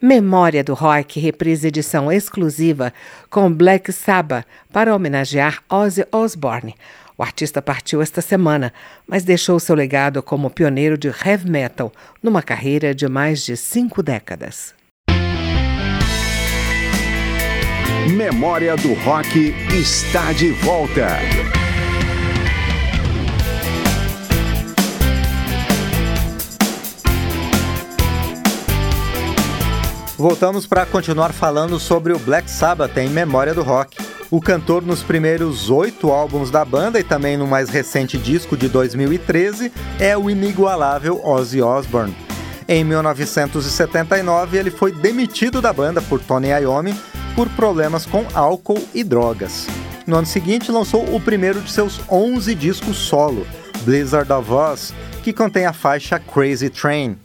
Memória do Rock reprisa edição exclusiva com Black Sabbath para homenagear Ozzy Osbourne. O artista partiu esta semana, mas deixou seu legado como pioneiro de heavy metal numa carreira de mais de 5 décadas. Memória do Rock está de volta. Voltamos para continuar falando sobre o Black Sabbath em Memória do Rock. O cantor nos primeiros 8 álbuns da banda e também no mais recente disco de 2013 é o inigualável Ozzy Osbourne. Em 1979 ele foi demitido da banda por Tony Iommi por problemas com álcool e drogas. No ano seguinte lançou o primeiro de seus 11 discos solo, Blizzard of Oz, que contém a faixa Crazy Train.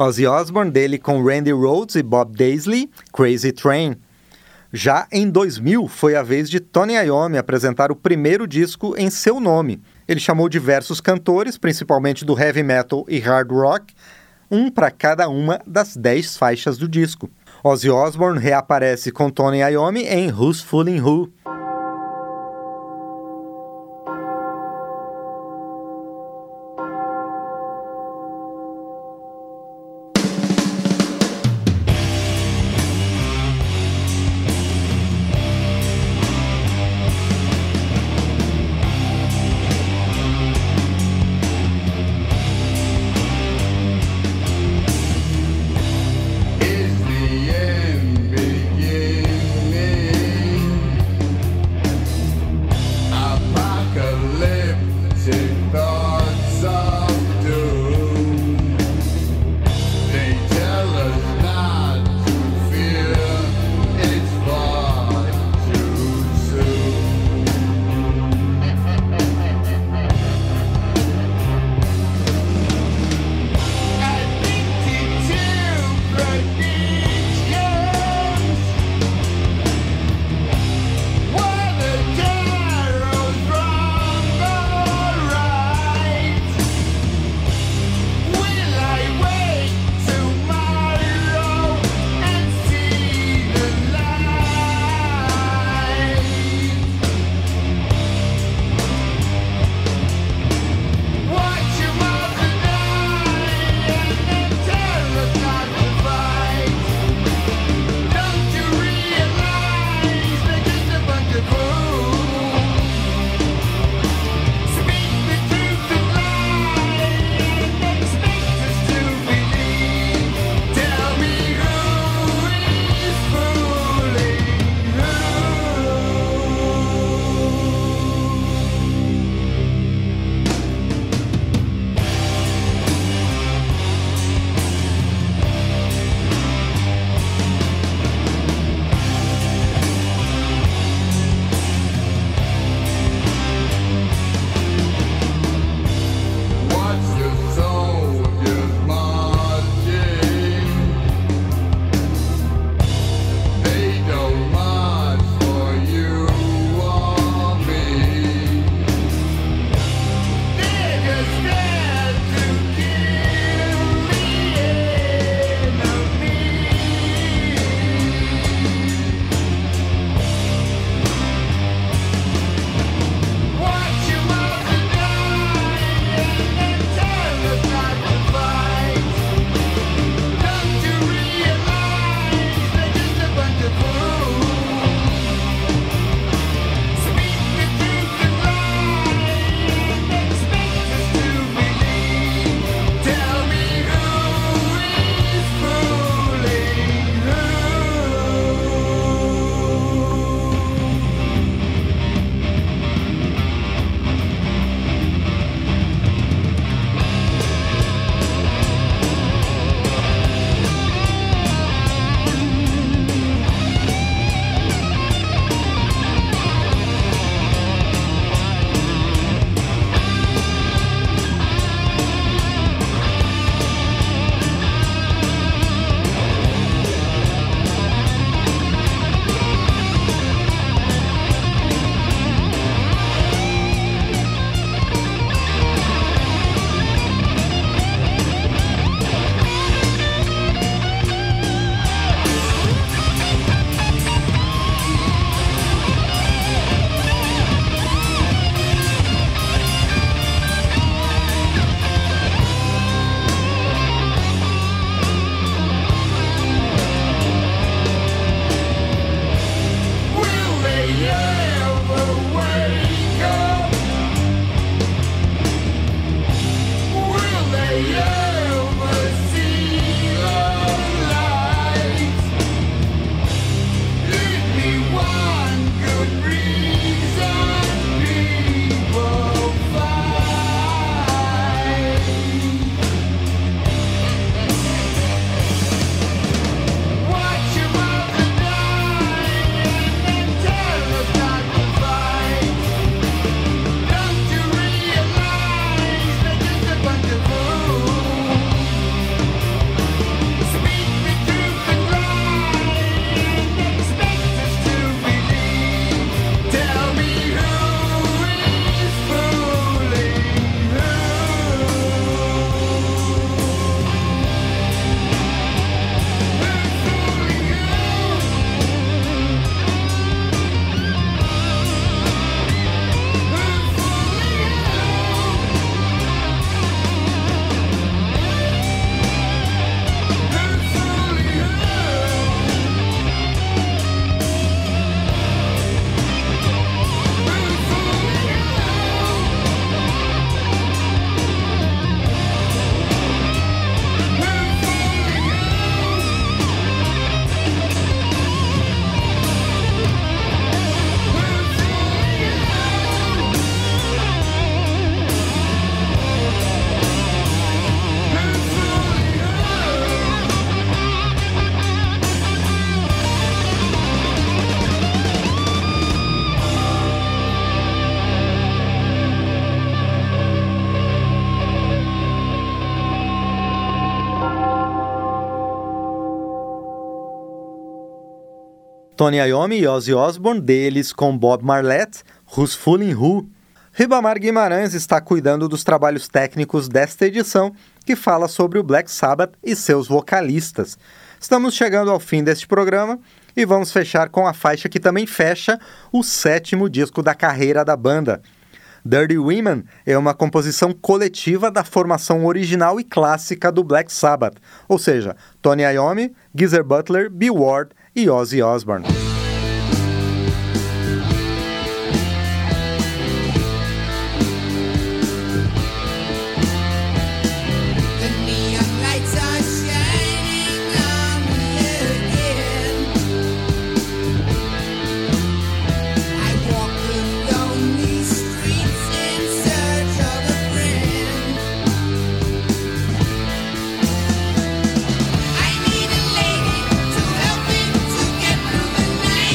Ozzy Osbourne, dele com Randy Rhoads e Bob Daisley, Crazy Train. Já em 2000, foi a vez de Tony Iommi apresentar o primeiro disco em seu nome. Ele chamou diversos cantores, principalmente do heavy metal e hard rock, um para cada uma das 10 faixas do disco. Ozzy Osbourne reaparece com Tony Iommi em Who's Fooling Who. Tony Iommi e Ozzy Osbourne, deles com Bob Marlette, Who's Foolin' Who. Ribamar Guimarães está cuidando dos trabalhos técnicos desta edição, que fala sobre o Black Sabbath e seus vocalistas. Estamos chegando ao fim deste programa e vamos fechar com a faixa que também fecha o 7º disco da carreira da banda. Dirty Women é uma composição coletiva da formação original e clássica do Black Sabbath, ou seja, Tony Iommi, Geezer Butler, Bill Ward e Ozzy Osbourne. I need a lady to help me to get through the night.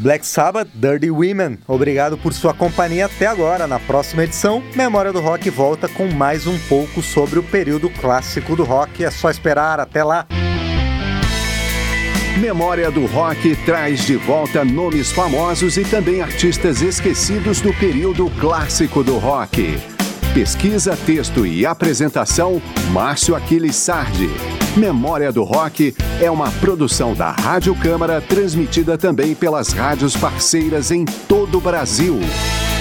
Black Sabbath, Dirty Women. Obrigado por sua companhia até agora. Na próxima edição, Memória do Rock volta com mais um pouco sobre o período clássico do rock. É só esperar. Até lá! Memória do Rock traz de volta nomes famosos e também artistas esquecidos do período clássico do rock. Pesquisa, texto e apresentação, Márcio Aquiles Sardi. Memória do Rock é uma produção da Rádio Câmara, transmitida também pelas rádios parceiras em todo o Brasil.